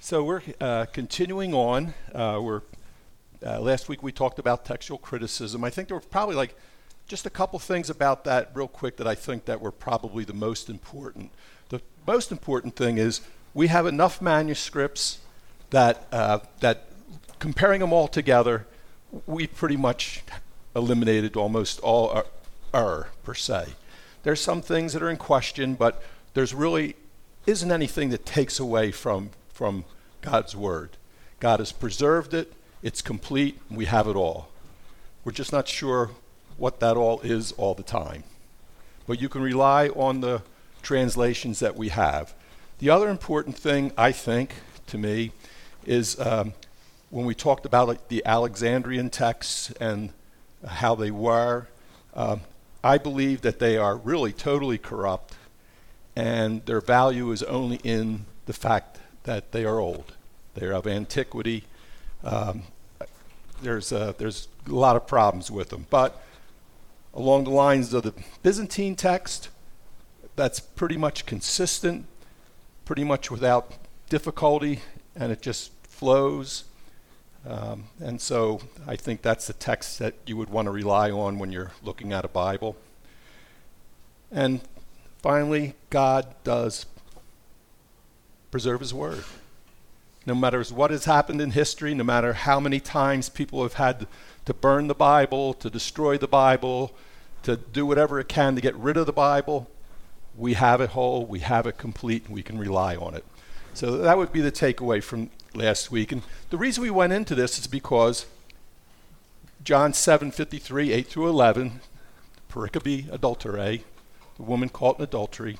So we're continuing on. We're last week we talked about textual criticism. I think there were probably just a couple things about that real quick that I think that were probably the most important. The most important thing is we have enough manuscripts that comparing them all together, we pretty much eliminated almost all error per se. There's some things that are in question, but there's really isn't anything that takes away from God's word. God has preserved it, it's complete, and we have it all. We're just not sure what that all is all the time. But you can rely on the translations that we have. The other important thing, I think, to me, is when we talked about the Alexandrian texts and how they were, I believe that they are really totally corrupt, and their value is only in the fact that they are old. They're of antiquity. There's a lot of problems with them. But along the lines of the Byzantine text, that's pretty much consistent, pretty much without difficulty, and it just flows. And so I think that's the text that you would want to rely on when you're looking at a Bible. And finally, God does preserve his word. No matter what has happened in history, no matter how many times people have had to burn the Bible, to destroy the Bible, to do whatever it can to get rid of the Bible, we have it whole, we have it complete, and we can rely on it. So that would be the takeaway from last week. And the reason we went into this is because John 7:53, 8 through 11, pericope adulterae, the woman caught in adultery,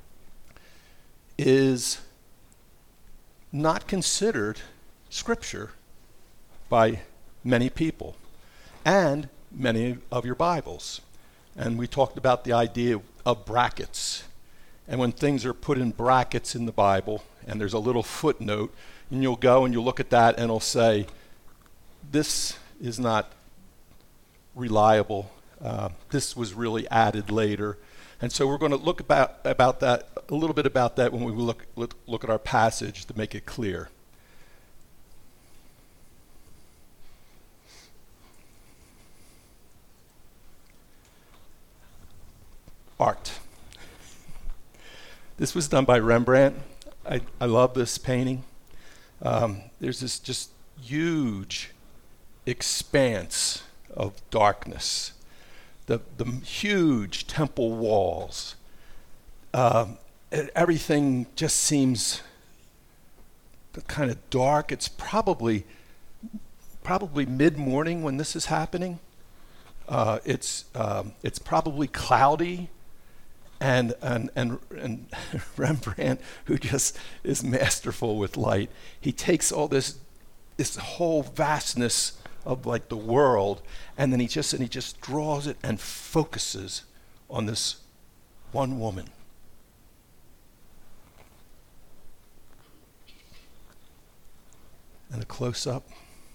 is not considered scripture by many people and many of your Bibles. And we talked about the idea of brackets. And when things are put in brackets in the Bible and there's a little footnote, and you'll go and you'll look at that and it'll say, this is not reliable. This was really added later. And so we're going to look about that, a little bit about that when we look at our passage to make it clear. Art. This was done by Rembrandt. I love this painting. There's this just huge expanse of darkness. The huge temple walls. Everything just seems kind of dark. It's probably mid-morning when this is happening. It's probably cloudy, and Rembrandt, who just is masterful with light, he takes all this whole vastness of the world, and then he just draws it and focuses on this one woman. And a close-up.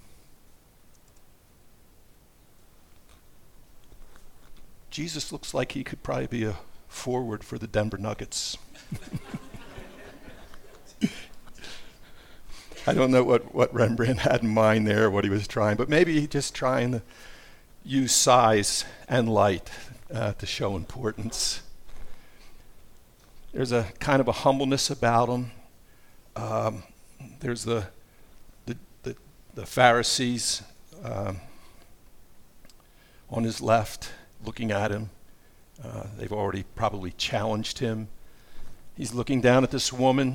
Jesus looks like he could probably be a forward for the Denver Nuggets. I don't know what Rembrandt had in mind there, what he was trying, but maybe he's just trying to use size and light to show importance. There's a kind of a humbleness about him. There's the Pharisees on his left looking at him. They've already probably challenged him. He's looking down at this woman.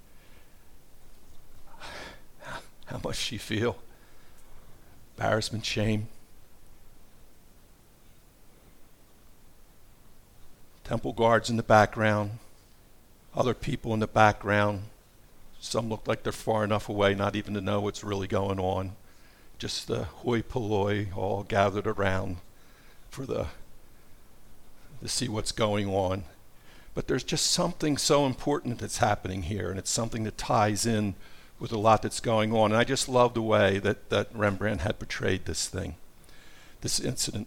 How must she feel? Embarrassment, shame. Temple guards in the background. Other people in the background. Some look like they're far enough away not even to know what's really going on. Just the hoi polloi all gathered around to see what's going on. But there's just something so important that's happening here, and it's something that ties in with a lot that's going on. And I just love the way that Rembrandt had portrayed this thing, this incident.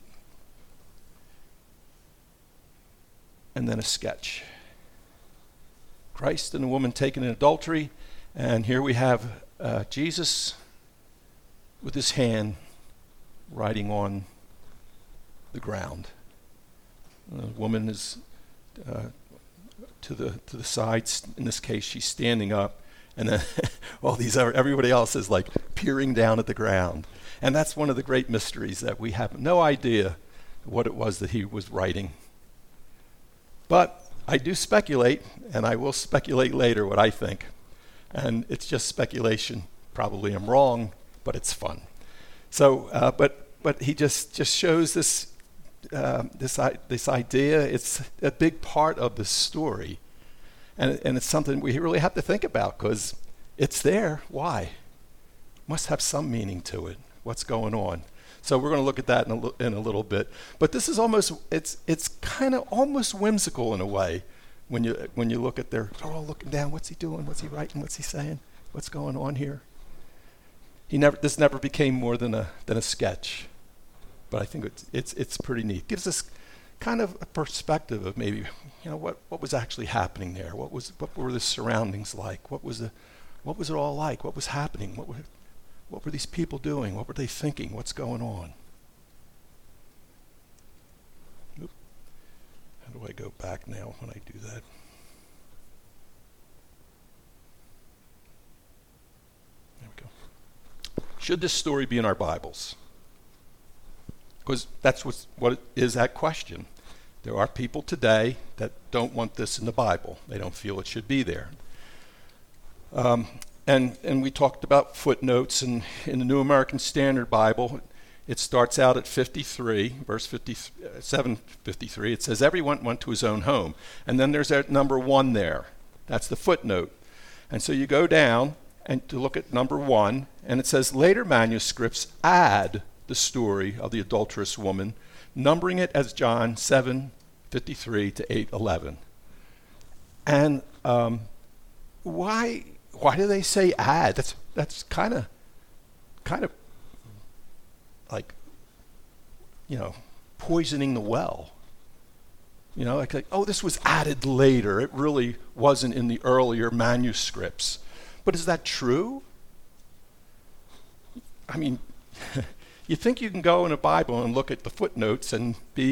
And then a sketch. Christ and a woman taken in adultery, And here we have Jesus with his hand writing on the ground. The woman is to the sides. In this case, she's standing up, and then everybody else is like peering down at the ground. And that's one of the great mysteries, that we have no idea what it was that he was writing. But I do speculate, and I will speculate later what I think. And it's just speculation. Probably I'm wrong, but it's fun. So, but he just shows this idea. It's a big part of the story, and it's something we really have to think about, because it's there. Why? Must have some meaning to it. What's going on? So we're going to look at that in a little bit. But this is it's kind of almost whimsical in a way when you look at they're all looking down. What's he doing? What's he writing? What's he saying? What's going on here? This never became more than a sketch, but I think it's pretty neat. Gives us kind of a perspective of maybe what was actually happening there. What were the surroundings like? What was it all like? What was happening? What were these people doing? What were they thinking? What's going on? Oop. How do I go back now when I do that? There we go. Should this story be in our Bibles? Because that's what it is, that question. There are people today that don't want this in the Bible. They don't feel it should be there. And we talked about footnotes, and in the New American Standard Bible, it starts out at 53, verse 753. It says, everyone went to his own home. And then there's that number 1 there. That's the footnote. And so you go down and to look at number 1, and it says, later manuscripts add the story of the adulterous woman, numbering it as John 7:53 to 8:11. And why do they say add? That's kind of like, poisoning the well. Like, oh, this was added later. It really wasn't in the earlier manuscripts. But is that true? I mean, you think you can go in a Bible and look at the footnotes and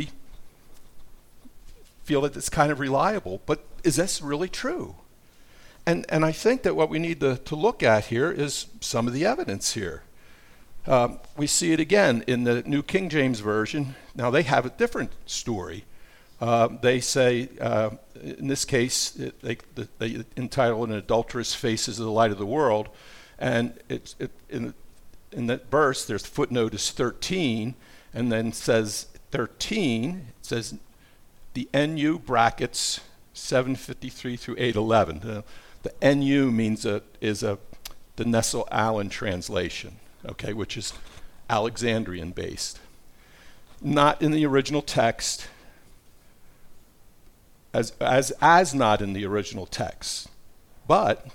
feel that it's kind of reliable, but is this really true? And I think that what we need to look at here is some of the evidence here. We see it again in the New King James Version. Now they have a different story. They say, in this case, they entitle it "An Adulterous Faces of the Light of the World," and in that verse, there's footnote is 13, and then says 13. It says the NU brackets 753 through 811. The NU means the Nestle Allen translation, okay, which is Alexandrian based. Not in the original text, as not in the original text. But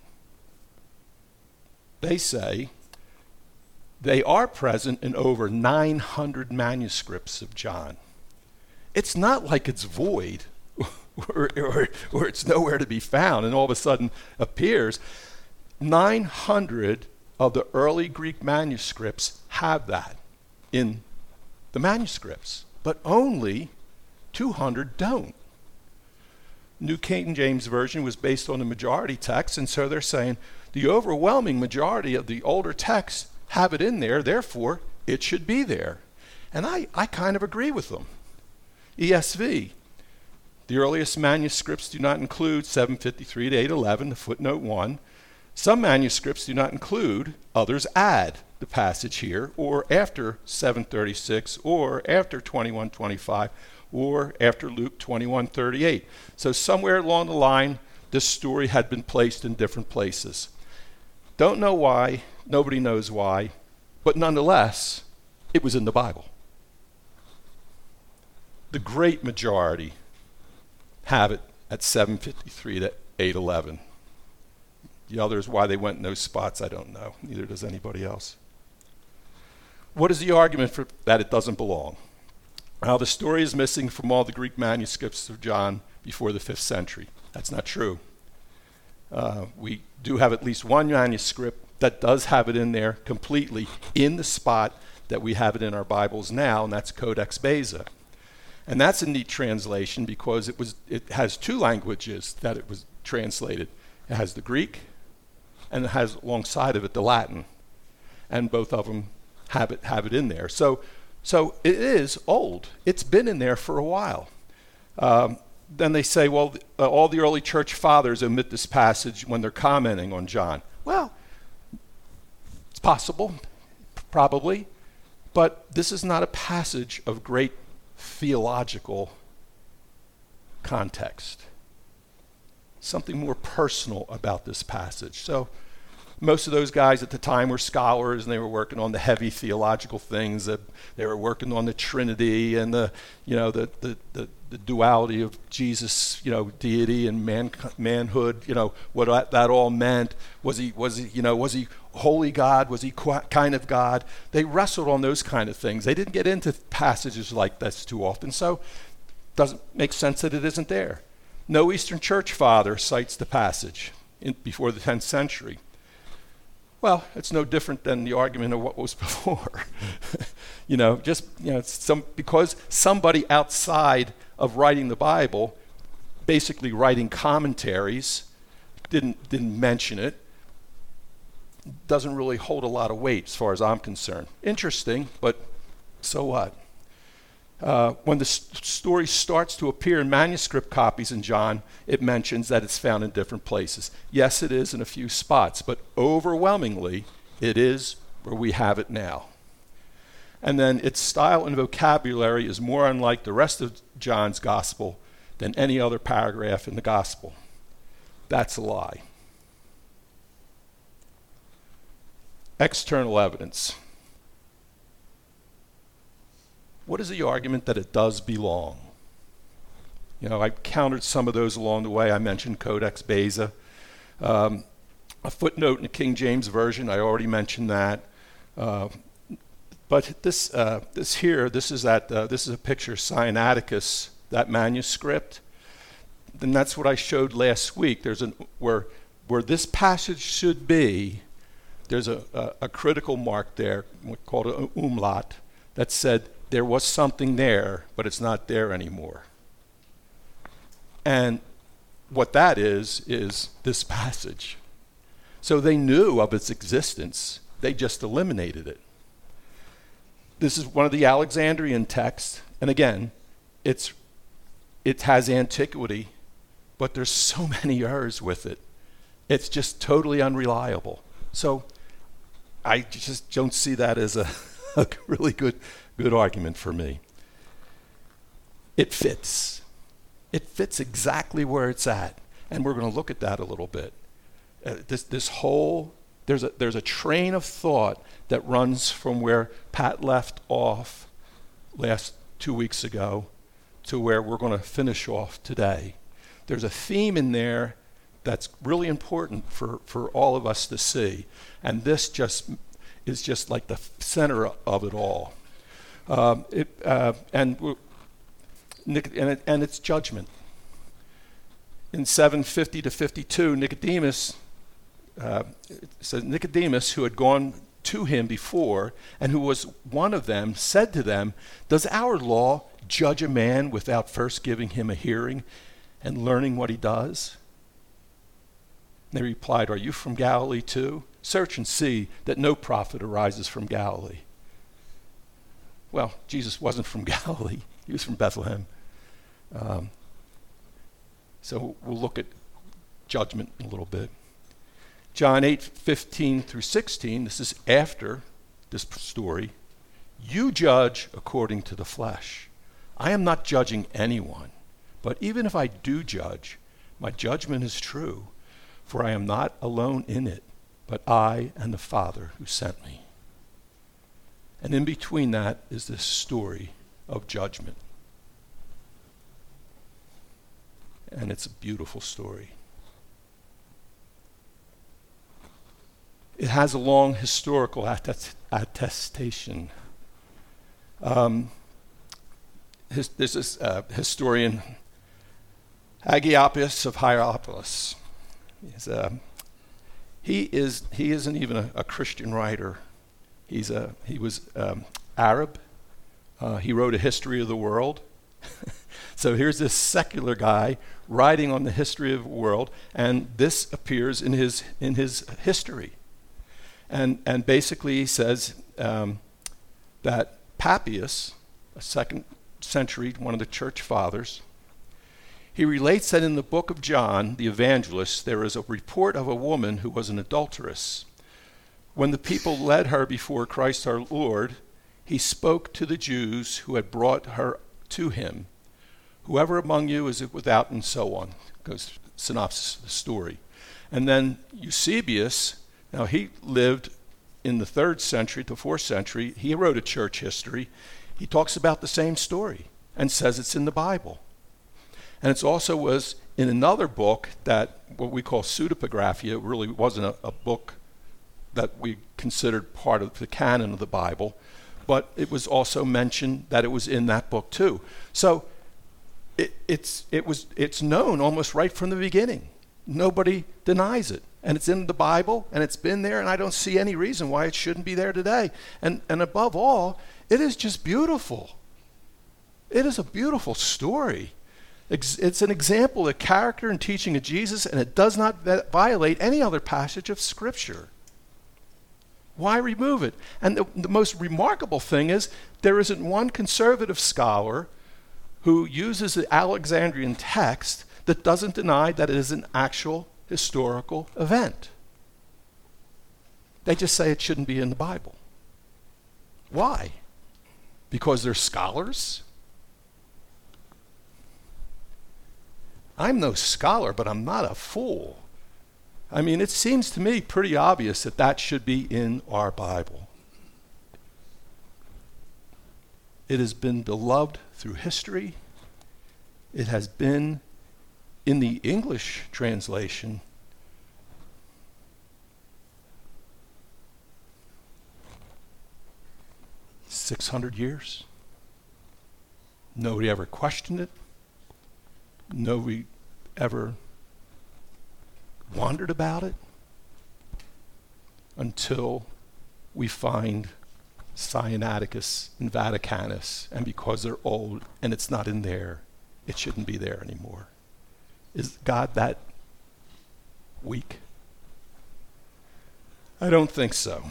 they say they are present in over 900 manuscripts of John. It's not like it's void or it's nowhere to be found and all of a sudden appears. 900 of the early Greek manuscripts have that in the manuscripts, but only 200 don't. New King James Version was based on the majority text, and so they're saying the overwhelming majority of the older texts have it in there, therefore it should be there. And I kind of agree with them. ESV, the earliest manuscripts do not include 753 to 811, the footnote 1. Some manuscripts do not include, others add the passage here, or after 736, or after 2125, or after Luke 21:38. So somewhere along the line, this story had been placed in different places. Don't know why, nobody knows why, but nonetheless, it was in the Bible. The great majority have it at 753 to 811. The others, why they went in those spots, I don't know. Neither does anybody else. What is the argument for that it doesn't belong? Well, the story is missing from all the Greek manuscripts of John before the 5th century. That's not true. We do have at least one manuscript that does have it in there completely in the spot that we have it in our Bibles now, and that's Codex Beza. And that's a neat translation because it has two languages that it was translated. It has the Greek, and it has alongside of it the Latin, and both of them have it in there. So it is old. It's been in there for a while. Then they say, well, all the early church fathers omit this passage when they're commenting on John. Well, it's possible, probably, but this is not a passage of great theological context. Something more personal about this passage. So most of those guys at the time were scholars, and they were working on the heavy theological things. That they were working on the Trinity and the duality of Jesus, deity and manhood. What that all meant. Was he holy God? Was he kind of God? They wrestled on those kind of things. They didn't get into passages like this too often. So it doesn't make sense that it isn't there. No Eastern Church father cites the passage before the 10th century. Well, it's no different than the argument of what was before. Because somebody outside of writing the Bible, basically writing commentaries, didn't mention it, doesn't really hold a lot of weight as far as I'm concerned. Interesting, but so what? When the story starts to appear in manuscript copies in John, it mentions that it's found in different places. Yes, it is in a few spots, but overwhelmingly, it is where we have it now. And then its style and vocabulary is more unlike the rest of John's gospel than any other paragraph in the gospel. That's a lie. External evidence. What is the argument that it does belong? I countered some of those along the way. I mentioned Codex Beza. A footnote in the King James Version, I already mentioned that. But this is a picture of Sinaiticus, that manuscript. And that's what I showed last week. There's where this passage should be, there's a critical mark there called an umlaut that said, there was something there, but it's not there anymore. And what that is this passage. So they knew of its existence. They just eliminated it. This is one of the Alexandrian texts. And again, it has antiquity, but there's so many errors with it. It's just totally unreliable. So I just don't see that as a really good argument for me. It fits. It fits exactly where it's at, and we're going to look at that a little bit. There's a train of thought that runs from where Pat left off last 2 weeks ago to where we're going to finish off today. There's a theme in there that's really important for all of us to see, and this is just like the center of it all. And it's judgment. In 750 to 52, Nicodemus, who had gone to him before, and who was one of them, said to them, "Does our law judge a man without first giving him a hearing and learning what he does?" And they replied, "Are you from Galilee too? Search and see that no prophet arises from Galilee." Well, Jesus wasn't from Galilee. He was from Bethlehem. So we'll look at judgment in a little bit. John 8:15 through 16, this is after this story. "You judge according to the flesh. I am not judging anyone, but even if I do judge, my judgment is true, for I am not alone in it, but I and the Father who sent me." And in between that is this story of judgment. And it's a beautiful story. It has a long historical attestation. There's this historian, Agiopius of Hierapolis. He isn't even a Christian writer. He was Arab. He wrote a history of the world. So here's this secular guy writing on the history of the world, and this appears in his history. And basically he says that Papias, a 2nd century, one of the church fathers, he relates that in the book of John, the evangelist, there is a report of a woman who was an adulteress. When the people led her before Christ our Lord, he spoke to the Jews who had brought her to him. Whoever among you is without, and so on. Goes synopsis of the story. And then Eusebius, now he lived in the 3rd century to 4th century. He wrote a church history. He talks about the same story and says it's in the Bible. And it also was in another book that what we call pseudepigraphia. It really wasn't a book that we considered part of the canon of the Bible, but it was also mentioned that it was in that book too. So it's known almost right from the beginning. Nobody denies it. And it's in the Bible, and it's been there, and I don't see any reason why it shouldn't be there today. And above all, it is just beautiful. It is a beautiful story. It's an example of character and teaching of Jesus, and it does not violate any other passage of Scripture. Why remove it? And the most remarkable thing is there isn't one conservative scholar who uses the Alexandrian text that doesn't deny that it is an actual historical event. They just say it shouldn't be in the Bible. Why? Because they're scholars? I'm no scholar, but I'm not a fool. I mean, it seems to me pretty obvious that that should be in our Bible. It has been beloved through history. It has been in the English translation. "600 years. Nobody ever questioned it. Nobody ever wondered about it until we find Sinaiticus and Vaticanus, and because they're old and it's not in there, it shouldn't be there anymore." Is God that weak? I don't think so.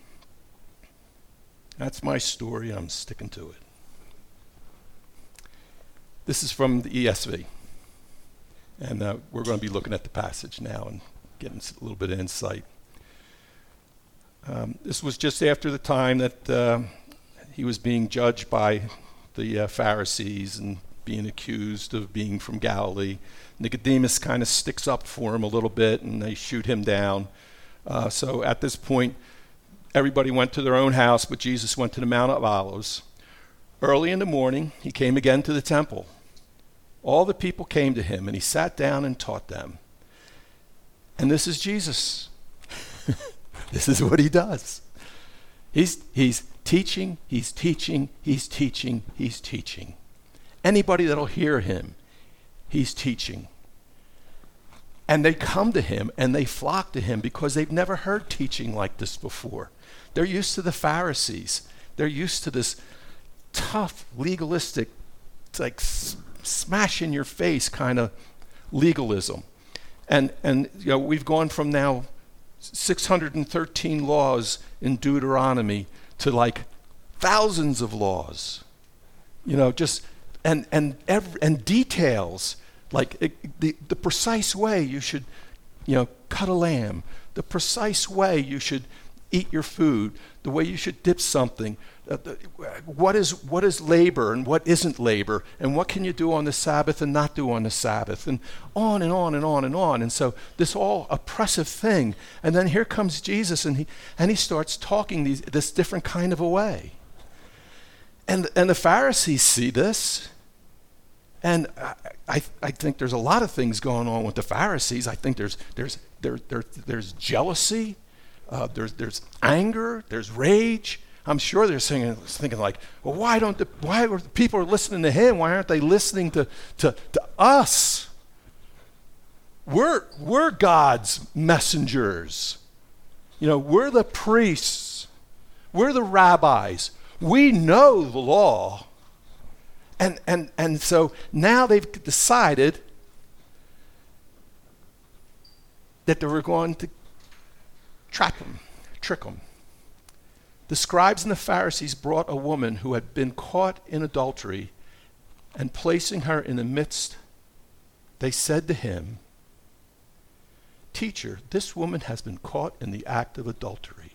That's my story. I'm sticking to it. This is from the ESV. And we're going to be looking at the passage now and getting a little bit of insight. This was just after the time that he was being judged by the Pharisees and being accused of being from Galilee. Nicodemus kind of sticks up for him a little bit, and they shoot him down. So at this point, everybody went to their own house, but Jesus went to the Mount of Olives. Early in the morning, he came again to the temple. All the people came to him, and he sat down and taught them. And this is Jesus. This is what he does. He's teaching, he's teaching, he's teaching, he's teaching. Anybody that'll hear him, he's teaching. And they come to him and they flock to him because they've never heard teaching like this before. They're used to the Pharisees. They're used to this tough, legalistic, like smash in your face kind of legalism. And you know, we've gone from now 613 laws in Deuteronomy to like thousands of laws. You know, just and details like the precise way you should, you know, cut a lamb, the precise way you should eat your food, the way you should dip something, what is labor and what isn't labor, and what can you do on the Sabbath and not do on the Sabbath, and on and on and on and on. And so this all oppressive thing, and then here comes Jesus, and he starts talking this different kind of a way, and the Pharisees see this. And I think there's a lot of things going on with the Pharisees. I think there's jealousy, there's anger, there's rage. I'm sure they're thinking like, well, why are the people listening to him? Why aren't they listening to us? We're God's messengers. You know, we're the priests. We're the rabbis. We know the law. And so now they've decided that they were going to trap him, trick him. The scribes and the Pharisees brought a woman who had been caught in adultery, and placing her in the midst, they said to him, "Teacher, this woman has been caught in the act of adultery."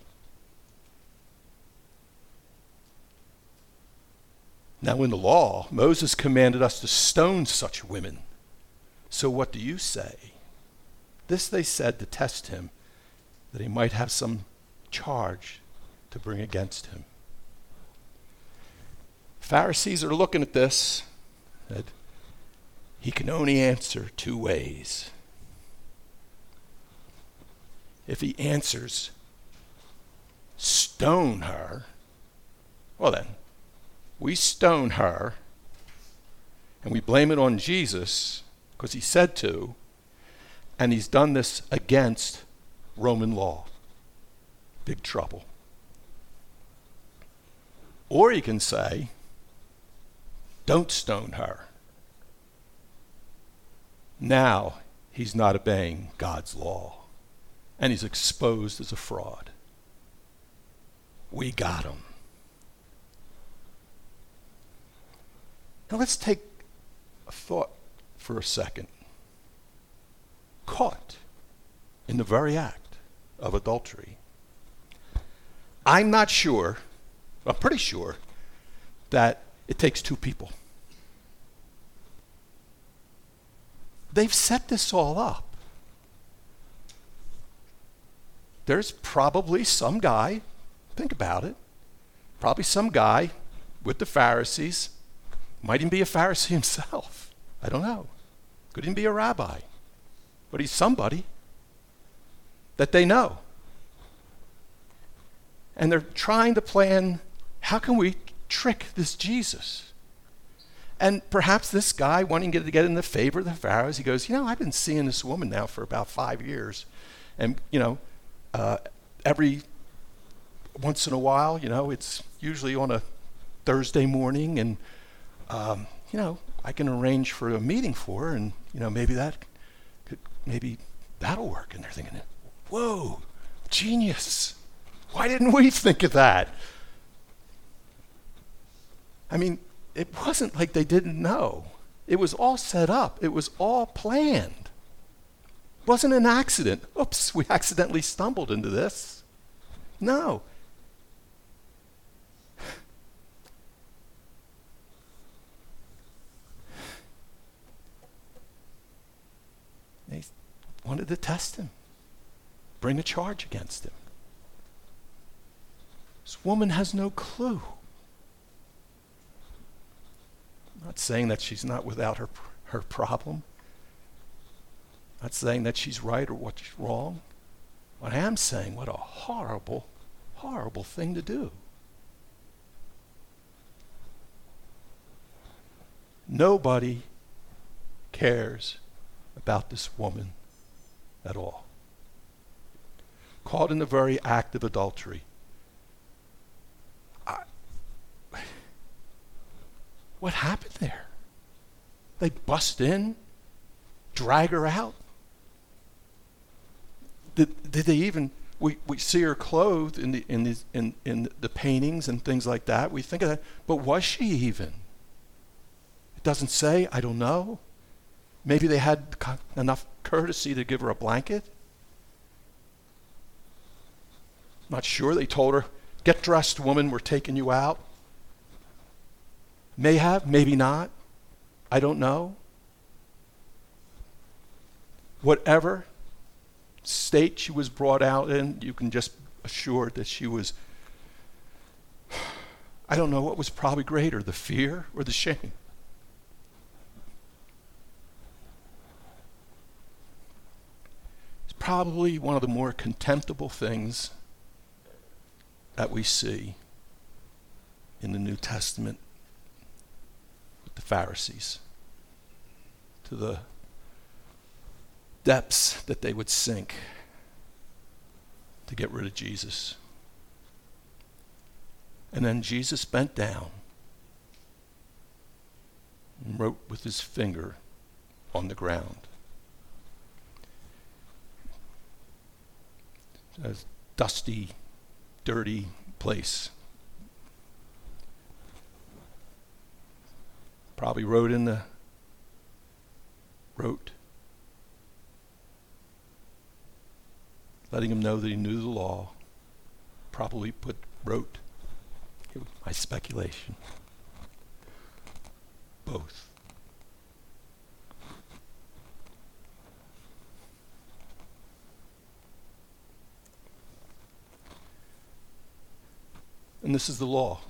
Now in the law, Moses commanded us to stone such women. So what do you say? This they said to test him, that he might have some charge to bring against him. Pharisees are looking at this, that he can only answer two ways. If he answers, stone her, well then, we stone her, and we blame it on Jesus, because he said to, and he's done this against Roman law. Big trouble. Or you can say, don't stone her. Now he's not obeying God's law, and he's exposed as a fraud. We got him. Now let's take a thought for a second. Caught in the very act of adultery. I'm not sure, I'm pretty sure, that it takes two people. They've set this all up. There's probably some guy, think about it, probably some guy with the Pharisees, might even be a Pharisee himself. I don't know. Could even be a rabbi. But he's somebody that they know. And they're trying to plan, how can we trick this Jesus? And perhaps this guy, wanting to get in the favor of the Pharisees, he goes, I've been seeing this woman now for about 5 years. And, every once in a while, it's usually on a Thursday morning, and, I can arrange for a meeting for her, and, maybe that'll work. And they're thinking, whoa, genius. Why didn't we think of that? I mean, it wasn't like they didn't know. It was all set up. It was all planned. It wasn't an accident. Oops, we accidentally stumbled into this. No. They wanted to test him, bring a charge against him. This woman has no clue. I'm not saying that she's not without her problem. I'm not saying that she's right or what's wrong. But I am saying what a horrible, horrible thing to do. Nobody cares about this woman at all. Caught in the very act of adultery. What happened there? They bust in, drag her out. Did they even? We see her clothed in the paintings and things like that. We think of that, but was she even? It doesn't say. I don't know. Maybe they had enough courtesy to give her a blanket. Not sure. They told her, "Get dressed, woman. We're taking you out." May have, maybe not. I don't know. Whatever state she was brought out in, you can just assure that she was, I don't know what was probably greater, the fear or the shame. It's probably one of the more contemptible things that we see in the New Testament. The Pharisees, to the depths that they would sink to get rid of Jesus. And then Jesus bent down and wrote with his finger on the ground. A dusty, dirty place. Probably wrote, letting him know that he knew the law. Probably wrote, my speculation, both. And this is the law.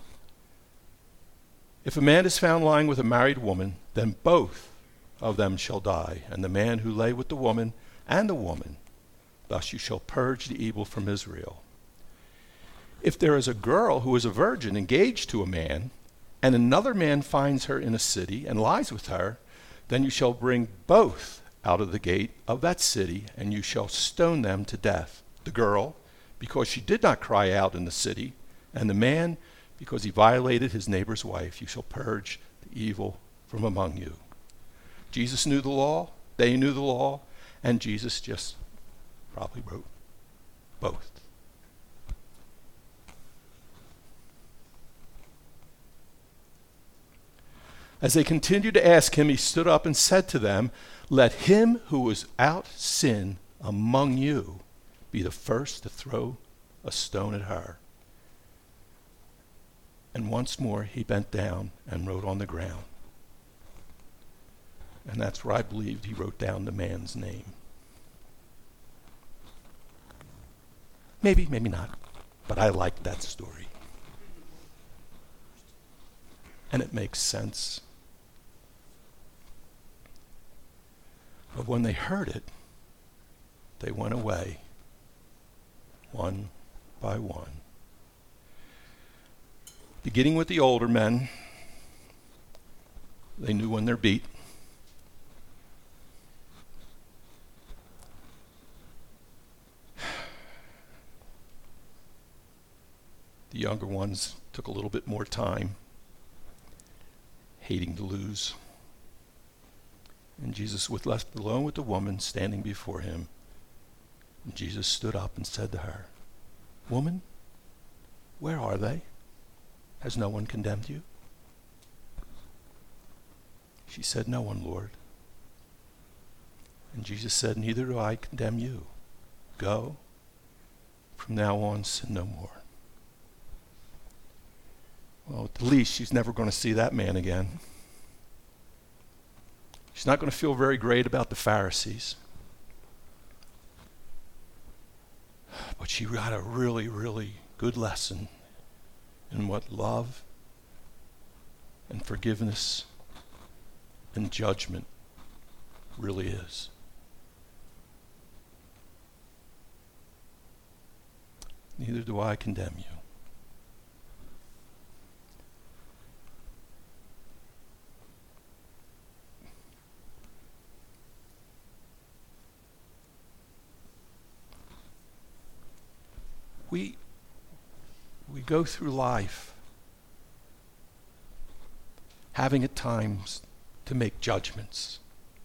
If a man is found lying with a married woman, then both of them shall die, and the man who lay with the woman and the woman. Thus you shall purge the evil from Israel. If there is a girl who is a virgin engaged to a man, and another man finds her in a city and lies with her, then you shall bring both out of the gate of that city, and you shall stone them to death. The girl, because she did not cry out in the city, and the man, because he violated his neighbor's wife. You shall purge the evil from among you. Jesus knew the law, they knew the law, and Jesus just probably wrote both. As they continued to ask him, he stood up and said to them, "Let him who is without sin among you be the first to throw a stone at her." And once more he bent down and wrote on the ground. And that's where I believed he wrote down the man's name. Maybe, maybe not, but I like that story. And it makes sense. But when they heard it, they went away, one by one. Beginning with the older men, they knew when they're beat. The younger ones took a little bit more time, hating to lose. And Jesus was left alone with the woman standing before him. And Jesus stood up and said to her, "Woman, where are they? Has no one condemned you?" She said, "No one, Lord." And Jesus said, "Neither do I condemn you. Go. From now on, sin no more." Well, at the least, she's never going to see that man again. She's not going to feel very great about the Pharisees. But she got a really, really good lesson in what love and forgiveness and judgment really is. Neither do I condemn you. We go through life having at times to make judgments.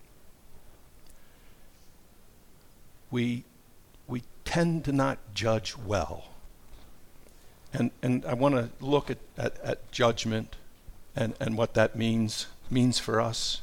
We tend to not judge well. And I want to look at judgment and what that means for us.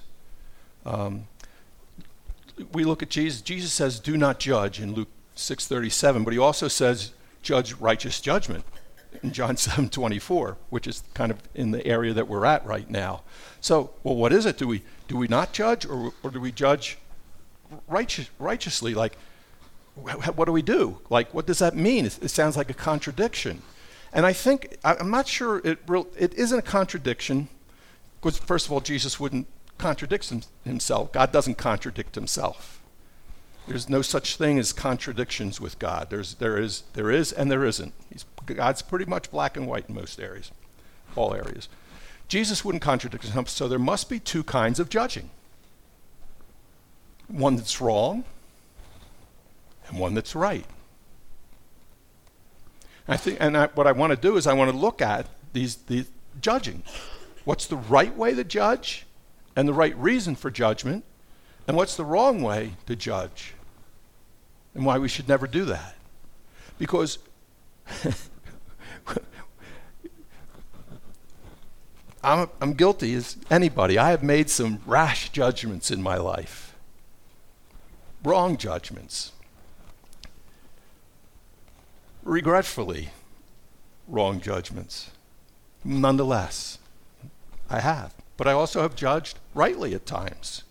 We look at Jesus. Jesus says, "Do not judge" in Luke 6:37, but he also says, "Judge righteous judgment" in John 7:24, which is kind of in the area that we're at right now. So, well, what is it? Do we not judge, or do we judge righteously? Like, what do we do? Like, what does that mean? It sounds like a contradiction. And I think, I'm not sure it isn't a contradiction, because first of all, Jesus wouldn't contradict himself. God doesn't contradict himself. There's no such thing as contradictions with God. There is, and there isn't. God's pretty much black and white in most areas, all areas. Jesus wouldn't contradict himself, so there must be two kinds of judging. One that's wrong, and one that's right. What I want to do is I want to look at these judging. What's the right way to judge and the right reason for judgment, and what's the wrong way to judge and why we should never do that. Because I'm guilty as anybody. I have made some rash judgments in my life, wrong judgments, regretfully wrong judgments. Nonetheless, I have. But I also have judged rightly at times.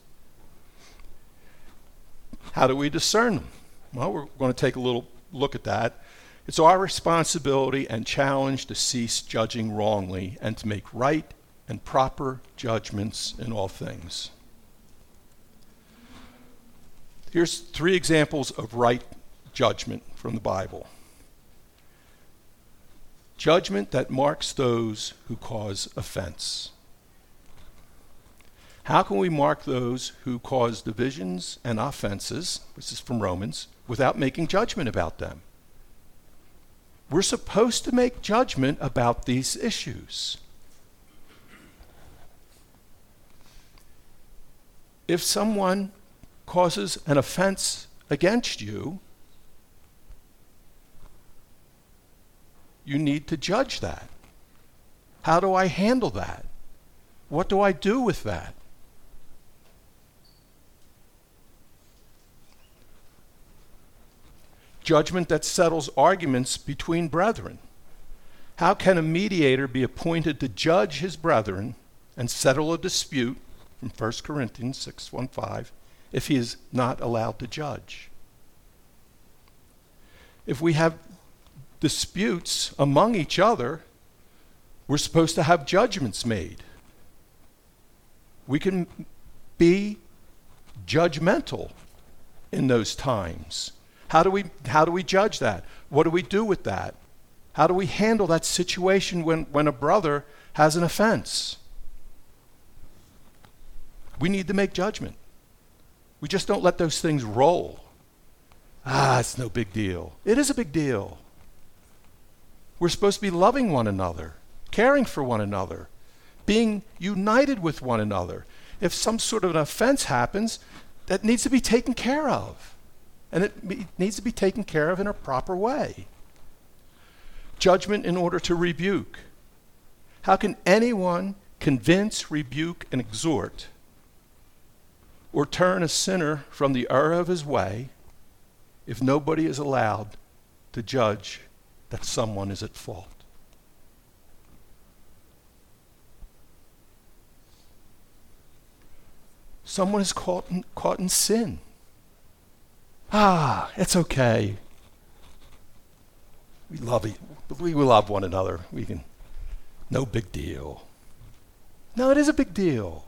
How do we discern them? Well, we're going to take a little look at that. It's our responsibility and challenge to cease judging wrongly and to make right and proper judgments in all things. Here's 3 examples of right judgment from the Bible. Judgment that marks those who cause offense. How can we mark those who cause divisions and offenses, this is from Romans, without making judgment about them? We're supposed to make judgment about these issues. If someone causes an offense against you, you need to judge that. How do I handle that? What do I do with that? Judgment that settles arguments between brethren. How can a mediator be appointed to judge his brethren and settle a dispute, from 1 Corinthians 6:1-5, if he is not allowed to judge? If we have disputes among each other, we're supposed to have judgments made. We can be judgmental in those times. How do we judge that? What do we do with that? How do we handle that situation when a brother has an offense? We need to make judgment. We just don't let those things roll. It's no big deal. It is a big deal. We're supposed to be loving one another, caring for one another, being united with one another. If some sort of an offense happens, that needs to be taken care of. And it needs to be taken care of in a proper way. Judgment in order to rebuke. How can anyone convince, rebuke, and exhort, or turn a sinner from the error of his way if nobody is allowed to judge that someone is at fault? Someone is caught in sin. It's okay. We love one another. No big deal. No, it is a big deal.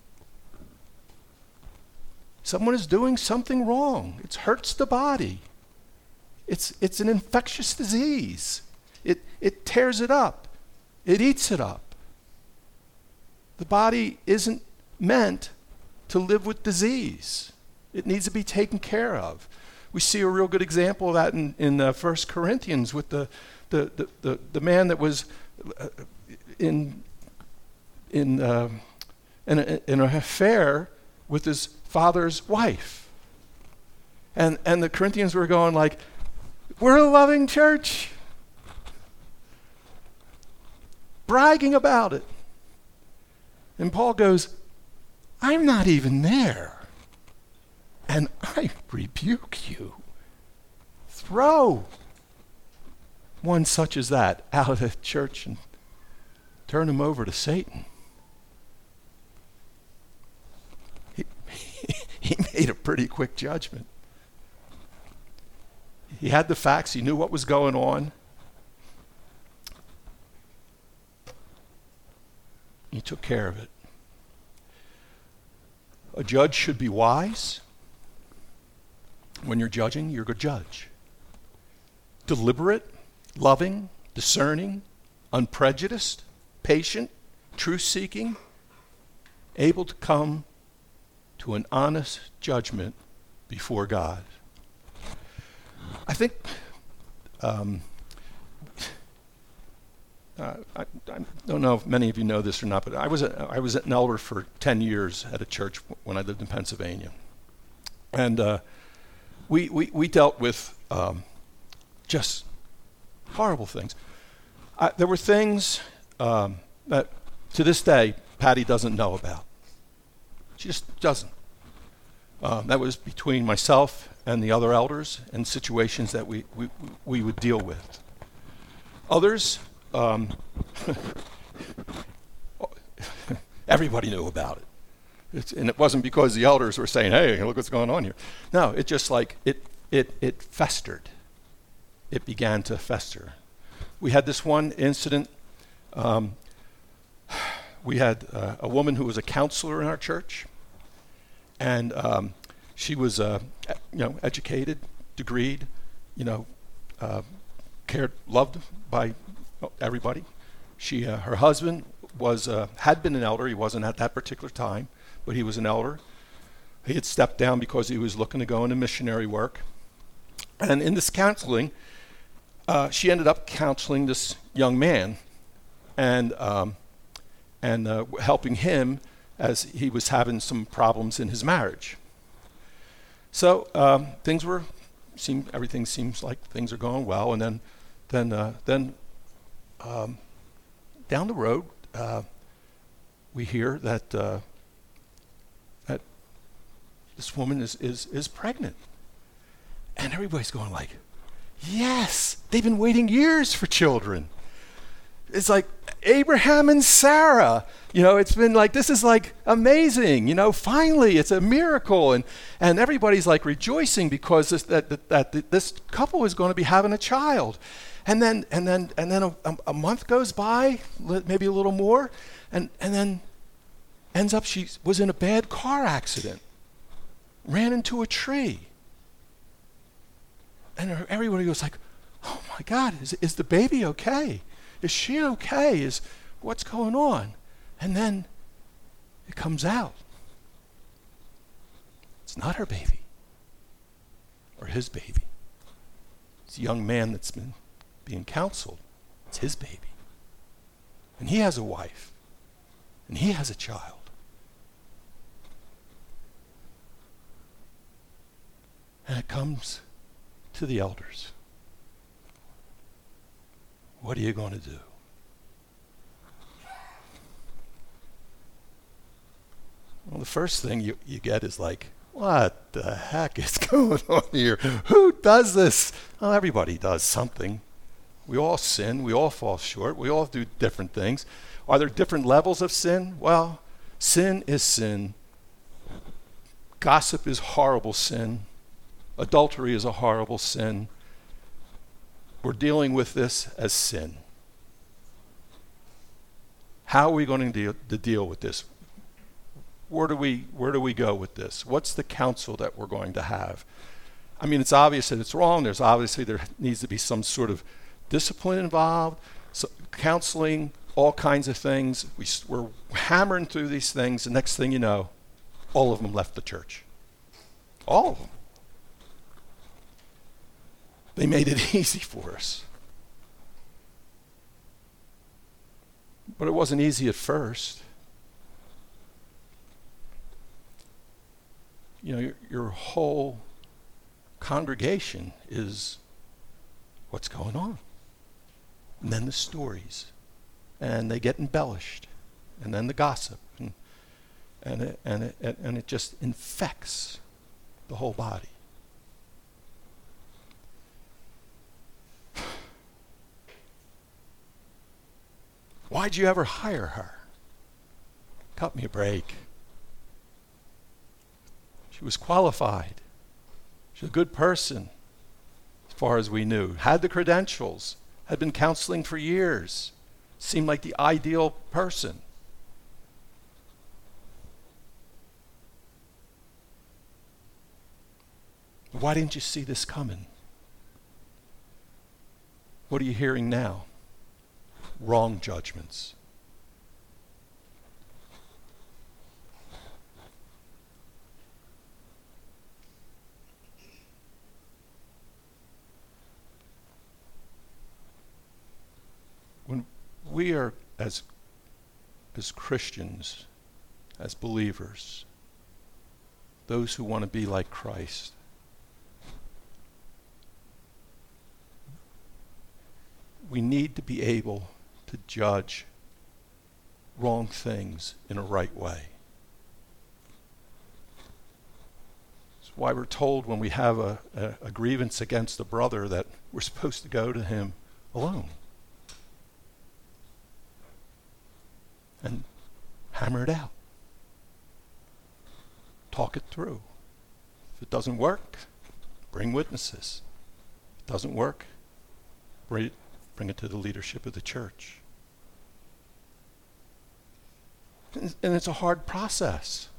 Someone is doing something wrong. It hurts the body. It's an infectious disease. It tears it up. It eats it up. The body isn't meant to live with disease. It needs to be taken care of. We see a real good example of that in 1 Corinthians with the man that was in an affair with his father's wife. And the Corinthians were going like, we're a loving church. Bragging about it. And Paul goes, I'm not even there. And I rebuke you. Throw one such as that out of the church and turn him over to Satan. He made a pretty quick judgment. He had the facts. He knew what was going on. He took care of it. A judge should be wise. When you're judging, you're a good judge. Deliberate, loving, discerning, unprejudiced, patient, truth-seeking, able to come to an honest judgment before God. I think I don't know if many of you know this or not, but I was an elder for 10 years at a church when I lived in Pennsylvania. And we dealt with just horrible things. There were things that to this day Patty doesn't know about. She just doesn't. That was between myself and the other elders and situations that we would deal with. Others, everybody knew about it. And it wasn't because the elders were saying, hey, look what's going on here. No, it just like, it festered. It began to fester. We had this one incident. We had a woman who was a counselor in our church. And she was, educated, degreed, cared, loved by everybody. She, her husband had been an elder. He wasn't at that particular time, but he was an elder. He had stepped down because he was looking to go into missionary work. And in this counseling, she ended up counseling this young man and helping him as he was having some problems in his marriage. So everything seems like things are going well, and then down the road we hear that that this woman is pregnant, and everybody's going like, yes, they've been waiting years for children. It's like Abraham and Sarah, it's been like, this is like amazing, finally it's a miracle, and everybody's like rejoicing because this couple is going to be having a child. And then a month goes by, maybe a little more, and then ends up she was in a bad car accident, ran into a tree. And everybody was like, oh my God, is the baby okay? Is she okay? What's going on? And then it comes out. It's not her baby or his baby. It's a young man that's been being counseled. It's his baby. And he has a wife. And he has a child. And it comes to the elders. What are you going to do? Well, the first thing you get is like, what the heck is going on here? Who does this? Well, everybody does something. We all sin. We all fall short. We all do different things. Are there different levels of sin? Well, sin is sin. Gossip is horrible sin. Adultery is a horrible sin. We're dealing with this as sin. How are we going to deal with this? Where do we go with this? What's the counsel that we're going to have? I mean, it's obvious that it's wrong. There needs to be some sort of discipline involved, so counseling, all kinds of things. We're hammering through these things. The next thing you know, all of them left the church. All of them. They made it easy for us. But it wasn't easy at first. Your whole congregation is what's going on. And then the stories. And they get embellished. And then the gossip. And it just infects the whole body. Why'd you ever hire her? Cut me a break. She was qualified. She was a good person, as far as we knew. Had the credentials. Had been counseling for years. Seemed like the ideal person. Why didn't you see this coming? What are you hearing now? Wrong judgments. we are, as Christians, as believers, those who want to be like Christ, we need to be able to judge wrong things in a right way. That's why we're told when we have a grievance against a brother that we're supposed to go to him alone and hammer it out. Talk it through. If it doesn't work, bring witnesses. If it doesn't work, bring it to the leadership of the church. And it's a hard process.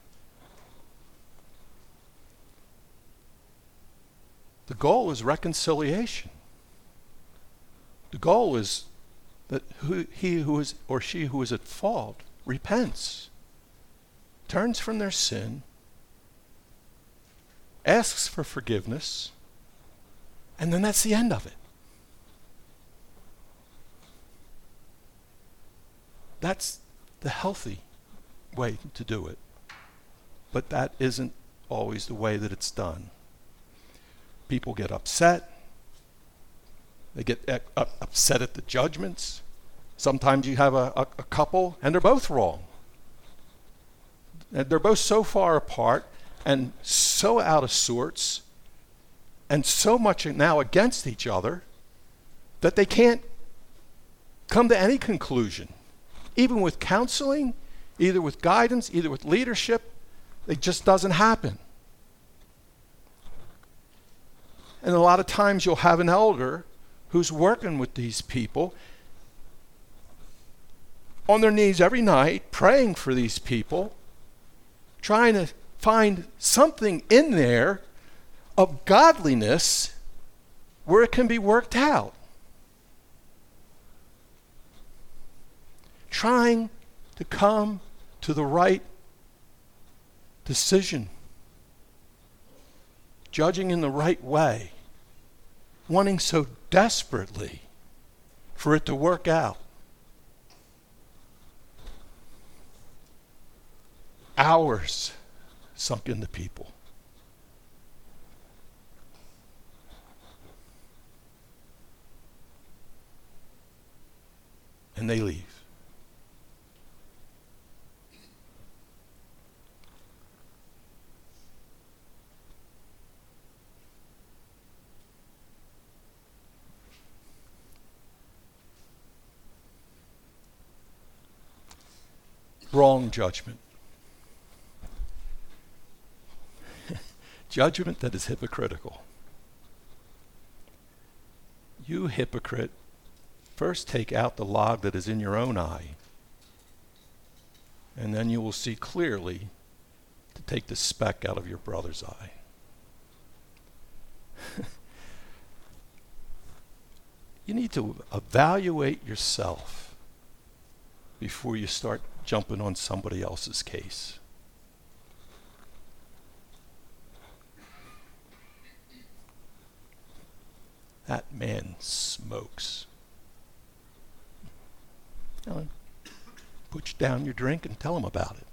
The goal is reconciliation. The goal is that he who is or she who is at fault repents, turns from their sin, asks for forgiveness, and then that's the end of it. That's the healthy way to do it. But that isn't always the way that it's done. People get upset. They get upset at the judgments. Sometimes you have a couple and they're both wrong. And they're both so far apart and so out of sorts and so much now against each other that they can't come to any conclusion. Even with counseling, either with guidance, either with leadership, it just doesn't happen. And a lot of times you'll have an elder who's working with these people on their knees every night, praying for these people, trying to find something in there of godliness where it can be worked out. Trying to come to the right decision. Judging in the right way. Wanting so desperately for it to work out. Hours sunk into people. And they leave. Wrong judgment. Judgment that is hypocritical. You hypocrite, first take out the log that is in your own eye, and then you will see clearly to take the speck out of your brother's eye. You need to evaluate yourself before you start jumping on somebody else's case. That man smokes. Put down your drink and tell him about it.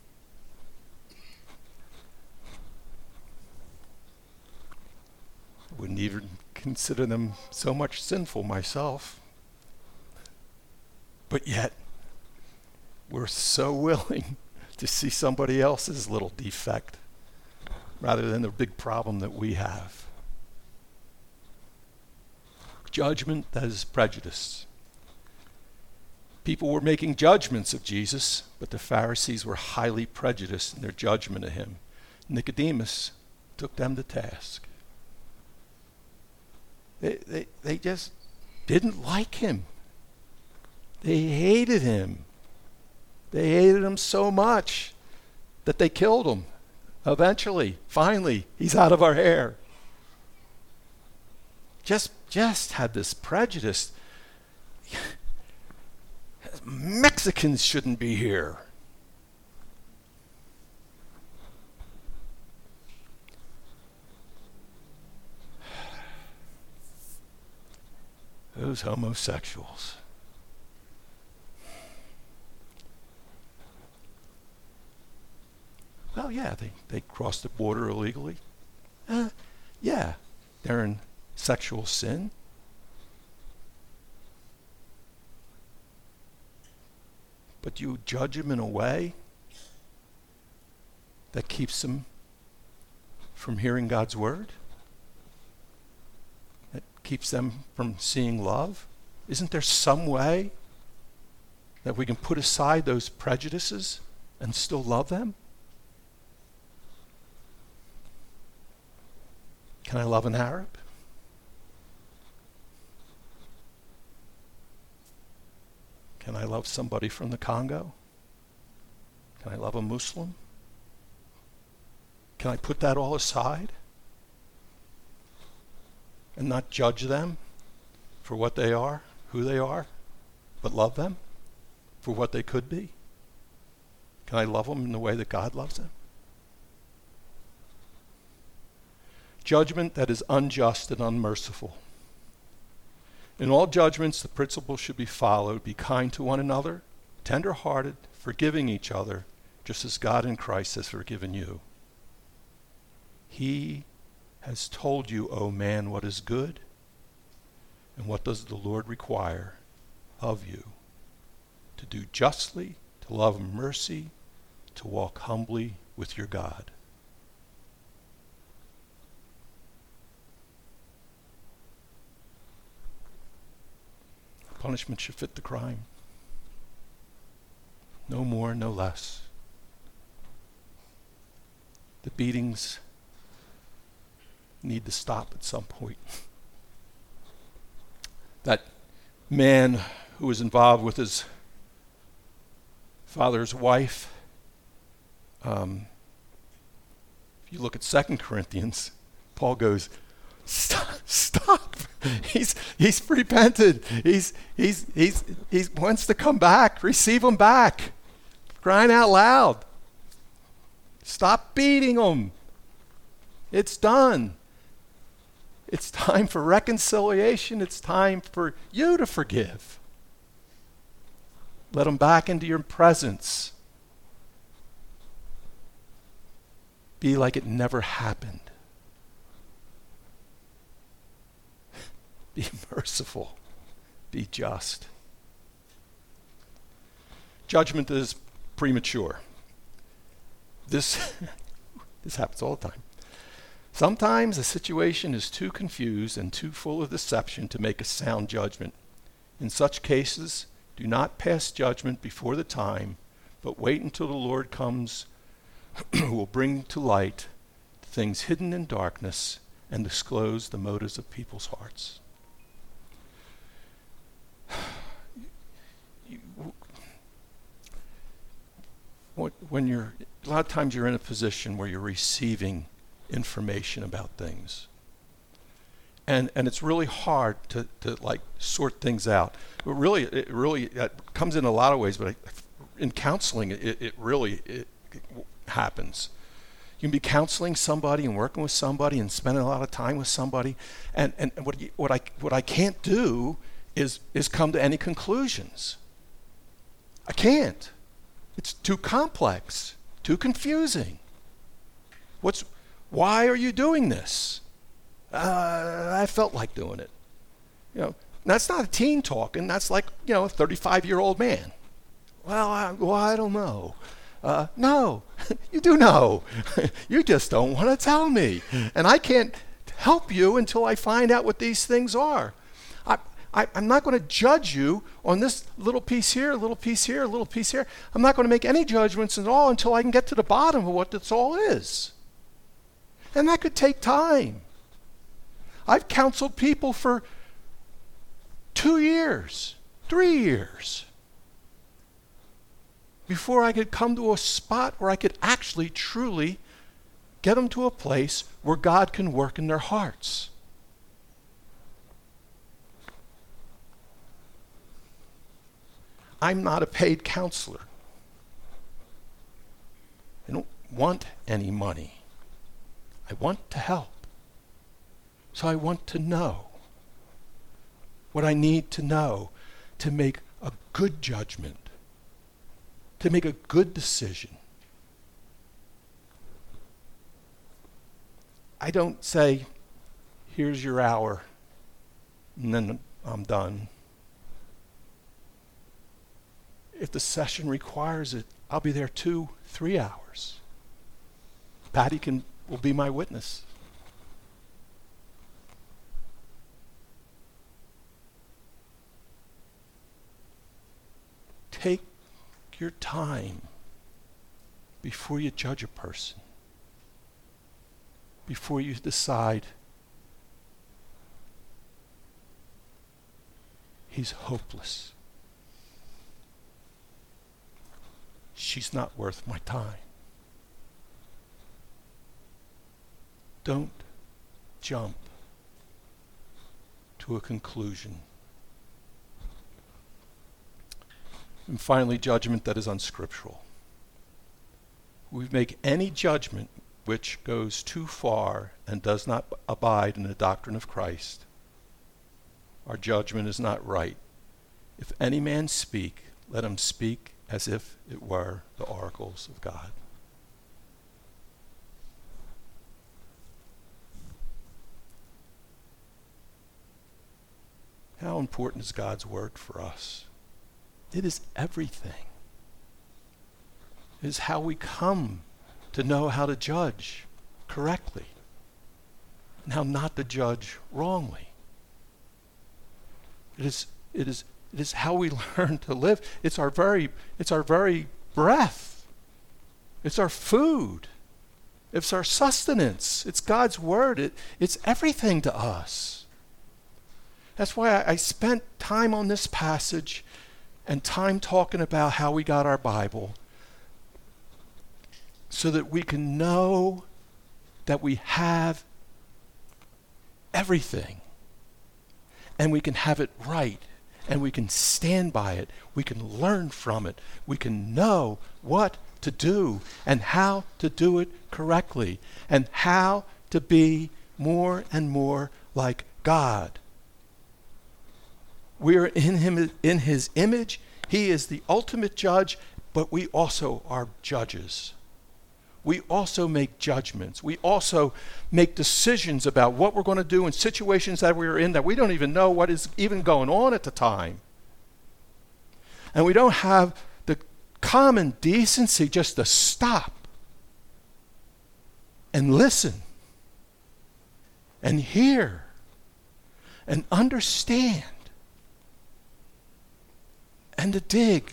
I wouldn't even consider them so much sinful myself. But yet, we're so willing to see somebody else's little defect rather than the big problem that we have. Judgment that is prejudice. People were making judgments of Jesus, but the Pharisees were highly prejudiced in their judgment of him. Nicodemus took them to task. They just didn't like him. They hated him. They hated him so much that they killed him. Eventually, finally, he's out of our hair. Just had this prejudice. Mexicans shouldn't be here. Those homosexuals. yeah, they crossed the border illegally. Yeah, they're in sexual sin. But you judge them in a way that keeps them from hearing God's word, that keeps them from seeing love. Isn't there some way that we can put aside those prejudices and still love them? Can I love an Arab? Can I love somebody from the Congo? Can I love a Muslim? Can I put that all aside and not judge them for what they are, who they are, but love them for what they could be? Can I love them in the way that God loves them? Judgment that is unjust and unmerciful. In all judgments, the principle should be followed. Be kind to one another, tender-hearted, forgiving each other, just as God in Christ has forgiven you. He has told you, O man, what is good, and what does the Lord require of you? To do justly, to love mercy, to walk humbly with your God. Punishment should fit the crime. No more, no less. The beatings need to stop at some point. That man who was involved with his father's wife, if you look at 2 Corinthians, Paul goes, Stop. He's repented. He wants to come back. Receive him back. Crying out loud. Stop beating him. It's done. It's time for reconciliation. It's time for you to forgive. Let him back into your presence. Be like it never happened. Be merciful. Be just. Judgment is premature. This happens all the time. Sometimes a situation is too confused and too full of deception to make a sound judgment. In such cases, do not pass judgment before the time, but wait until the Lord comes, who will bring to light things hidden in darkness and disclose the motives of people's hearts. When a lot of times you're in a position where you're receiving information about things. And it's really hard to like sort things out. It really comes in a lot of ways, but in counseling, it really happens. You can be counseling somebody and working with somebody and spending a lot of time with somebody, and what I can't do is come to any conclusions. I can't. It's too complex, too confusing. Why are you doing this? I felt like doing it. That's not a teen talking. That's like, a 35-year-old man. Well, I don't know. No, you do know. You just don't want to tell me. And I can't help you until I find out what these things are. I'm not going to judge you on this little piece here, a little piece here, a little piece here. I'm not going to make any judgments at all until I can get to the bottom of what this all is. And that could take time. I've counseled people for 2 years, 3 years, before I could come to a spot where I could actually, truly get them to a place where God can work in their hearts. I'm not a paid counselor. I don't want any money. I want to help. So I want to know what I need to know to make a good judgment, to make a good decision. I don't say, here's your hour, and then I'm done. If the session requires it, I'll be there 2-3 hours. Patty will be my witness. Take your time before you judge a person, before you decide he's hopeless. She's not worth my time. Don't jump to a conclusion. And finally, judgment that is unscriptural. We make any judgment which goes too far and does not abide in the doctrine of Christ. Our judgment is not right. If any man speak, let him speak as if it were the oracles of God. How important is God's word for us? It is everything. It is how we come to know how to judge correctly and how not to judge wrongly. It is how we learn to live. It's our very breath. It's our food. It's our sustenance. It's God's word. It's everything to us. That's why I spent time on this passage and time talking about how we got our Bible, so that we can know that we have everything, and we can have it right, and we can stand by it, we can learn from it, we can know what to do and how to do it correctly, and how to be more and more like God. We are in him, in his image. He is the ultimate judge, but we also are judges. We also make judgments. We also make decisions about what we're going to do in situations that we're in that we don't even know what is even going on at the time. And we don't have the common decency just to stop and listen and hear and understand and to dig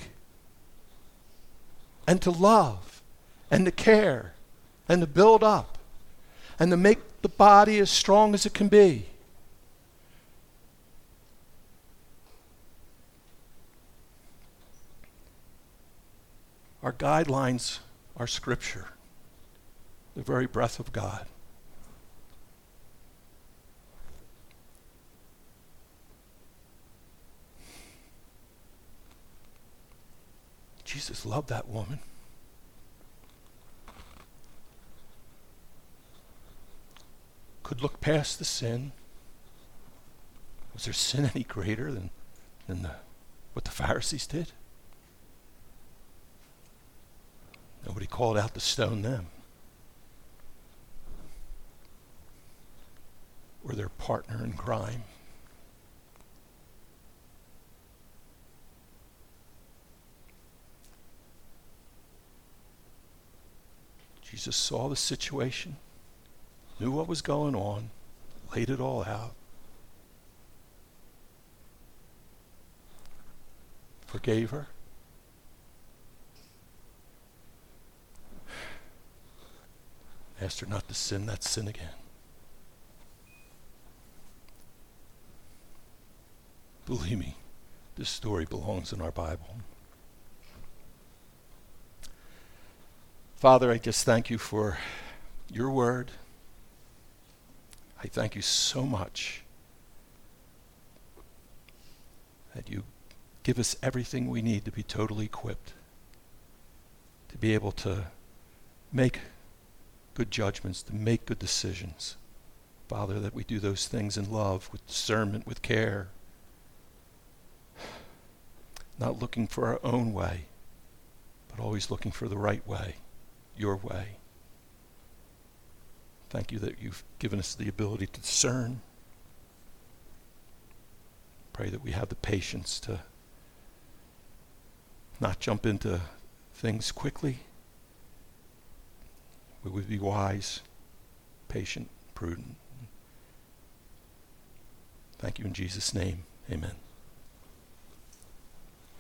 and to love and to care and to build up and to make the body as strong as it can be. Our guidelines are Scripture, the very breath of God. Jesus loved that woman. Could look past the sin. Was there sin any greater than what the Pharisees did? Nobody called out to stone them or their partner in crime. Jesus saw the situation, knew what was going on, laid it all out, forgave her, asked her not to sin that sin again. Believe me, this story belongs in our Bible. Father, I just thank you for your word. I thank you so much that you give us everything we need to be totally equipped, to be able to make good judgments, to make good decisions. Father, that we do those things in love, with discernment, with care, not looking for our own way, but always looking for the right way, your way. Thank you that you've given us the ability to discern. Pray that we have the patience to not jump into things quickly. We would be wise, patient, prudent. Thank you in Jesus' name. Amen.